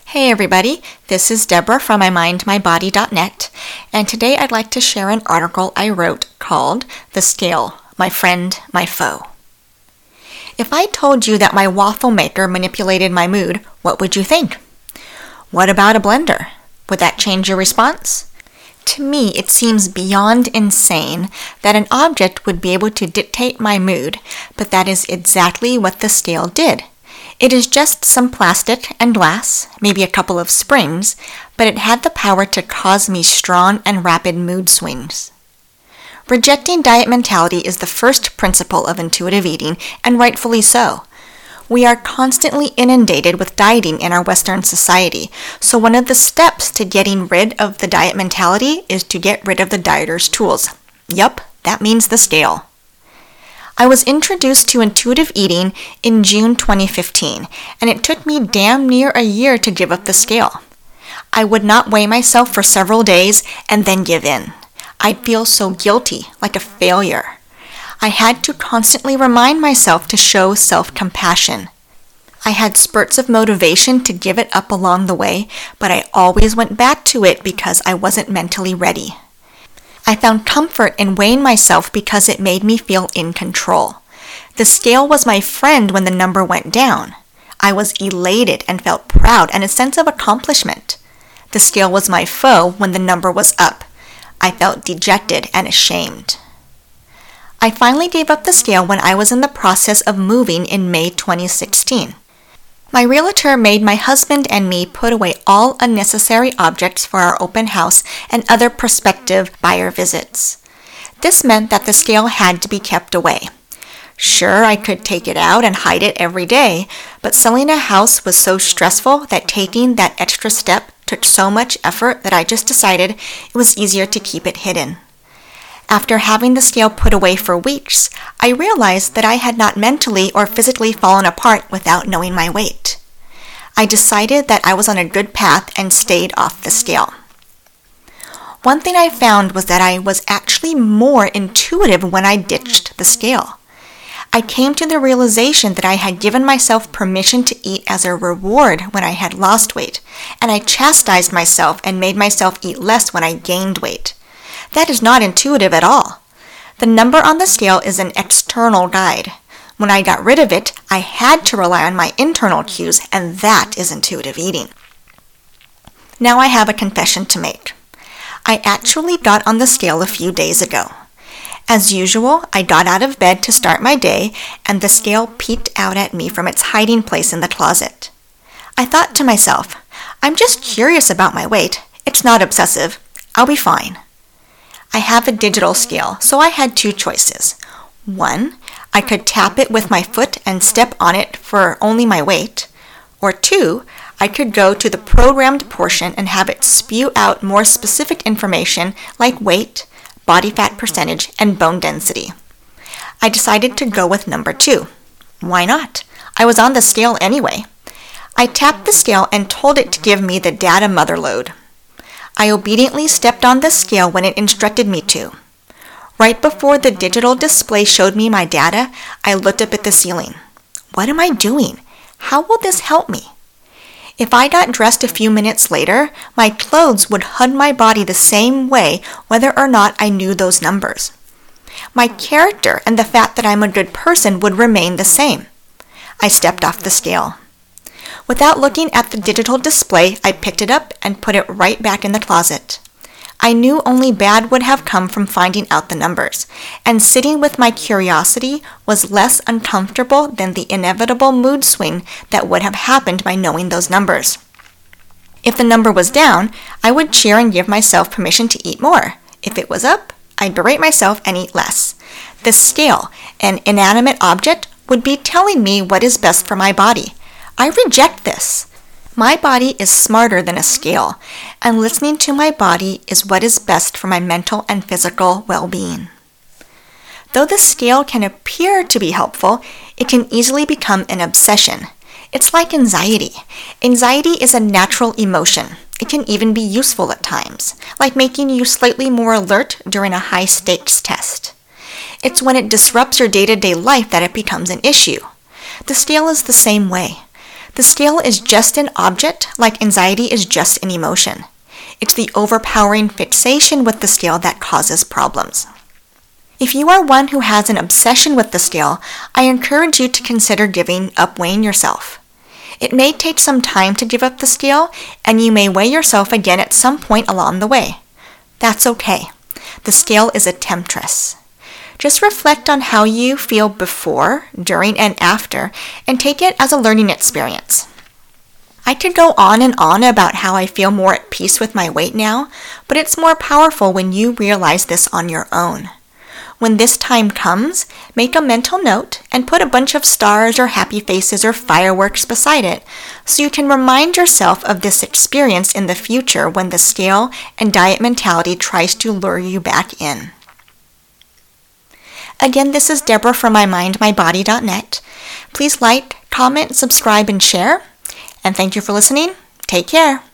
Hey everybody, this is Deborah from imindmybody.net, and today I'd like to share an article I wrote called The Scale, My Friend, My Foe. If I told you that my waffle maker manipulated my mood, what would you think? What about a blender? Would that change your response? To me, it seems beyond insane that an object would be able to dictate my mood, but that is exactly what the scale did. It is just some plastic and glass, maybe a couple of springs, but it had the power to cause me strong and rapid mood swings. Rejecting diet mentality is the first principle of intuitive eating, and rightfully so. We are constantly inundated with dieting in our Western society, so one of the steps to getting rid of the diet mentality is to get rid of the dieter's tools. Yup, that means the scale. I was introduced to intuitive eating in June 2015, and it took me damn near a year to give up the scale. I would not weigh myself for several days and then give in. I'd feel so guilty, like a failure. I had to constantly remind myself to show self-compassion. I had spurts of motivation to give it up along the way, but I always went back to it because I wasn't mentally ready. I found comfort in weighing myself because it made me feel in control. The scale was my friend when the number went down. I was elated and felt proud and a sense of accomplishment. The scale was my foe when the number was up. I felt dejected and ashamed. I finally gave up the scale when I was in the process of moving in May 2016. My realtor made my husband and me put away all unnecessary objects for our open house and other prospective buyer visits. This meant that the scale had to be kept away. Sure, I could take it out and hide it every day, but selling a house was so stressful that taking that extra step took so much effort that I just decided it was easier to keep it hidden. After having the scale put away for weeks, I realized that I had not mentally or physically fallen apart without knowing my weight. I decided that I was on a good path and stayed off the scale. One thing I found was that I was actually more intuitive when I ditched the scale. I came to the realization that I had given myself permission to eat as a reward when I had lost weight, and I chastised myself and made myself eat less when I gained weight. That is not intuitive at all. The number on the scale is an external guide. When I got rid of it, I had to rely on my internal cues, and that is intuitive eating. Now I have a confession to make. I actually got on the scale a few days ago. As usual, I got out of bed to start my day, and the scale peeked out at me from its hiding place in the closet. I thought to myself, I'm just curious about my weight. It's not obsessive. I'll be fine. I have a digital scale, so I had two choices. One, I could tap it with my foot and step on it for only my weight. Or two, I could go to the programmed portion and have it spew out more specific information like weight, body fat percentage, and bone density. I decided to go with number two. Why not? I was on the scale anyway. I tapped the scale and told it to give me the data motherlode. I obediently stepped on the scale when it instructed me to. Right before the digital display showed me my data, I looked up at the ceiling. What am I doing? How will this help me? If I got dressed a few minutes later, my clothes would hug my body the same way whether or not I knew those numbers. My character and the fact that I'm a good person would remain the same. I stepped off the scale. Without looking at the digital display, I picked it up and put it right back in the closet. I knew only bad would have come from finding out the numbers, and sitting with my curiosity was less uncomfortable than the inevitable mood swing that would have happened by knowing those numbers. If the number was down, I would cheer and give myself permission to eat more. If it was up, I'd berate myself and eat less. The scale, an inanimate object, would be telling me what is best for my body. I reject this. My body is smarter than a scale, and listening to my body is what is best for my mental and physical well-being. Though the scale can appear to be helpful, it can easily become an obsession. It's like anxiety. Anxiety is a natural emotion. It can even be useful at times, like making you slightly more alert during a high-stakes test. It's when it disrupts your day-to-day life that it becomes an issue. The scale is the same way. The scale is just an object, like anxiety is just an emotion. It's the overpowering fixation with the scale that causes problems. If you are one who has an obsession with the scale, I encourage you to consider giving up weighing yourself. It may take some time to give up the scale, and you may weigh yourself again at some point along the way. That's okay. The scale is a temptress. Just reflect on how you feel before, during, and after, and take it as a learning experience. I could go on and on about how I feel more at peace with my weight now, but it's more powerful when you realize this on your own. When this time comes, make a mental note and put a bunch of stars or happy faces or fireworks beside it so you can remind yourself of this experience in the future when the scale and diet mentality tries to lure you back in. Again, this is Deborah from MyMindMyBody.net. Please like, comment, subscribe, and share. And thank you for listening. Take care.